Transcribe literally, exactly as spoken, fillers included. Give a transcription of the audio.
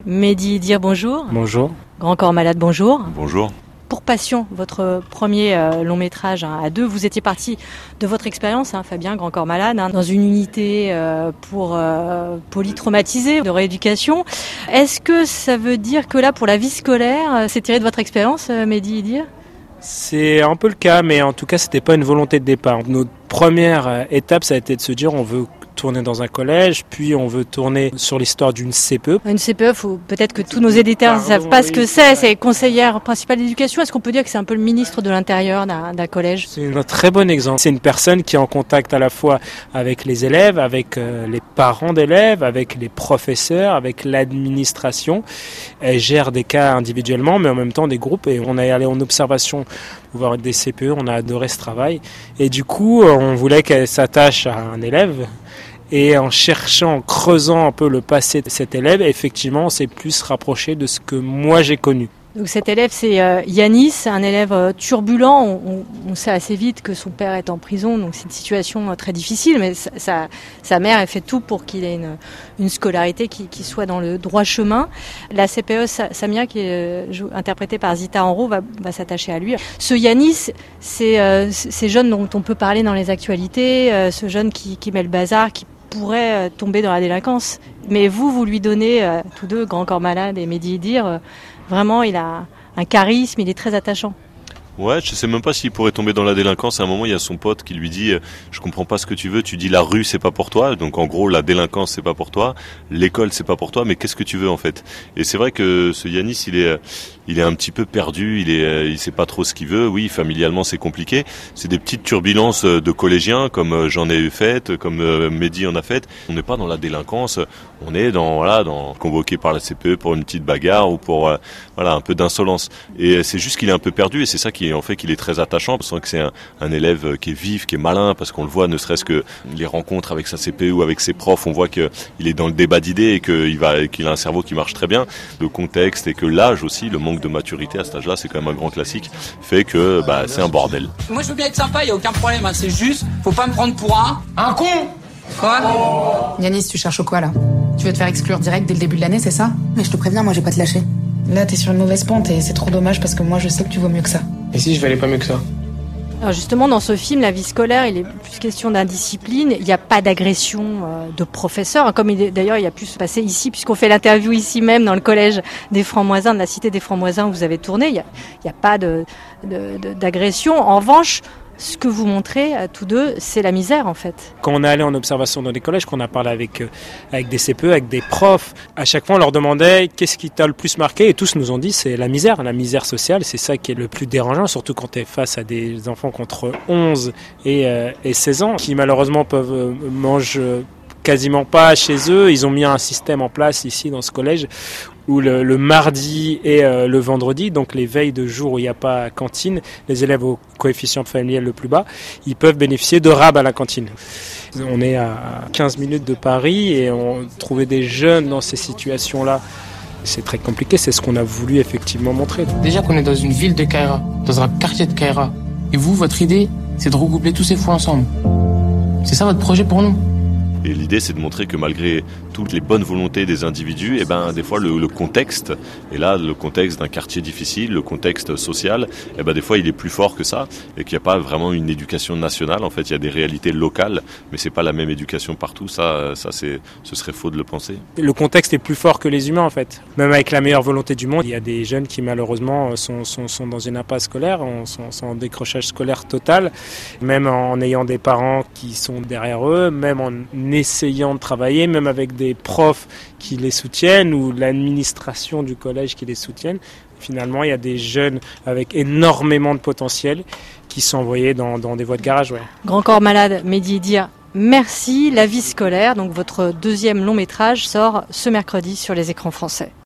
Mehdi Idir, bonjour. Bonjour. Grand Corps Malade, bonjour. Bonjour. Pour Passion, votre premier euh, long métrage hein, à deux, vous étiez parti de votre expérience, hein, Fabien, Grand Corps Malade, hein, dans une unité euh, pour euh, polytraumatisés, de rééducation. Est-ce que ça veut dire que là, pour la vie scolaire, euh, c'est tiré de votre expérience, euh, Mehdi Idir ? C'est un peu le cas, mais en tout cas, c'était pas une volonté de départ. Notre première étape, ça a été de se dire, on veut tourner dans un collège, puis on veut tourner sur l'histoire d'une C P E. Une C P E, faut peut-être que tous nos éditeurs ne savent pas ce que c'est. C'est conseillère principale d'éducation. Est-ce qu'on peut dire que c'est un peu le ministre de l'Intérieur d'un, d'un collège ? C'est un très bon exemple. C'est une personne qui est en contact à la fois avec les élèves, avec euh, les parents d'élèves, avec les professeurs, avec l'administration. Elle gère des cas individuellement, mais en même temps des groupes. Et on est allé en observation pour voir des C P E. On a adoré ce travail. Et du coup, on voulait qu'elle s'attache à un élève. Et en cherchant, en creusant un peu le passé de cet élève, effectivement, on s'est plus rapproché de ce que moi j'ai connu. Donc cet élève, c'est euh, Yanis, un élève euh, turbulent. On, on, on sait assez vite que son père est en prison, donc c'est une situation euh, très difficile. Mais sa, sa, sa mère, elle fait tout pour qu'il ait une, une scolarité qui, qui soit dans le droit chemin. La C P E Samia, qui est euh, interprétée par Zita Enro, va, va s'attacher à lui. Ce Yanis, c'est euh, ces jeunes dont on peut parler dans les actualités, euh, ce jeune qui, qui met le bazar, qui pourrait tomber dans la délinquance. Mais vous, vous lui donnez, euh, tous deux, Grand Corps Malade et Mehdi Idir, euh, vraiment, il a un charisme, il est très attachant. Ouais, je sais même pas s'il pourrait tomber dans la délinquance. À un moment, il y a son pote qui lui dit « Je comprends pas ce que tu veux, tu dis la rue, c'est pas pour toi. » Donc en gros, la délinquance, c'est pas pour toi. L'école, c'est pas pour toi. Mais qu'est-ce que tu veux en fait ? Et c'est vrai que ce Yanis, il est, il est un petit peu perdu. Il est, il sait pas trop ce qu'il veut. Oui, familialement, c'est compliqué. C'est des petites turbulences de collégiens, comme j'en ai eu faites, comme Mehdi en a fait. On n'est pas dans la délinquance. On est dans, voilà, dans convoqué par la C P E pour une petite bagarre ou pour, euh, voilà, un peu d'insolence. Et c'est juste qu'il est un peu perdu. Et c'est ça qui en fait qu'il est très attachant, parce que c'est un, un élève qui est vif, qui est malin, parce qu'on le voit, ne serait-ce que les rencontres avec sa C P E ou avec ses profs, on voit qu'il est dans le débat d'idées et qu'il va, qu'il a un cerveau qui marche très bien. Le contexte et que l'âge aussi, le manque de maturité à cet âge-là, c'est quand même un grand classique, fait que bah, c'est un bordel. Moi je veux bien être sympa, il n'y a aucun problème, hein. C'est juste, faut pas me prendre pour un... Un con. Quoi ? oh. Yanis, tu cherches quoi là ? Tu veux te faire exclure direct dès le début de l'année, c'est ça ? Mais je te préviens, moi j'ai pas te lâcher. Là, t'es sur une mauvaise pente et c'est trop dommage parce que moi, je sais que tu vaux mieux que ça. Et si je valais pas mieux que ça ? Alors justement, dans ce film, la vie scolaire, il est plus question d'indiscipline. Il n'y a pas d'agression euh, de professeurs, comme il est, d'ailleurs il y a pu se passer ici, puisqu'on fait l'interview ici même dans le collège des Francs-Moisins, de la cité des Francs-Moisins où vous avez tourné. Il n'y a, il y a pas de, de, de, d'agression. En revanche, ce que vous montrez à tous deux, c'est la misère en fait. Quand on est allé en observation dans les collèges, qu'on a parlé avec, euh, avec des C P E, avec des profs, à chaque fois on leur demandait qu'est-ce qui t'a le plus marqué, et tous nous ont dit c'est la misère, la misère sociale, c'est ça qui est le plus dérangeant, surtout quand tu es face à des enfants contre onze et, euh, et seize ans, qui malheureusement peuvent euh, manger quasiment pas chez eux. Ils ont mis un système en place ici dans ce collège où le, le mardi et euh, le vendredi, donc les veilles de jour où il n'y a pas cantine, les élèves au coefficient familial le plus bas, ils peuvent bénéficier de rab à la cantine. On est à quinze minutes de Paris et on trouvait des jeunes dans ces situations-là. C'est très compliqué, c'est ce qu'on a voulu effectivement montrer. Déjà qu'on est dans une ville de Kaira, dans un quartier de Kaira, et vous, votre idée, c'est de regrouper tous ces fous ensemble. C'est ça votre projet pour nous ? Et l'idée, c'est de montrer que malgré toutes les bonnes volontés des individus, eh ben, des fois, le, le contexte, et là, le contexte d'un quartier difficile, le contexte social, eh ben, des fois, il est plus fort que ça, et qu'il n'y a pas vraiment une éducation nationale. En fait, il y a des réalités locales, mais c'est pas la même éducation partout. Ça, ça c'est, ce serait faux de le penser. Le contexte est plus fort que les humains, en fait. Même avec la meilleure volonté du monde, il y a des jeunes qui, malheureusement, sont, sont, sont dans une impasse scolaire, sont, sont en décrochage scolaire total, même en ayant des parents qui sont derrière eux, même en essayant de travailler, même avec des profs qui les soutiennent ou l'administration du collège qui les soutiennent. Finalement, il y a des jeunes avec énormément de potentiel qui sont envoyés dans, dans des voies de garage. Ouais. Grand Corps Malade, Mehdi Idir, merci. La vie scolaire, donc votre deuxième long métrage, sort ce mercredi sur les écrans français.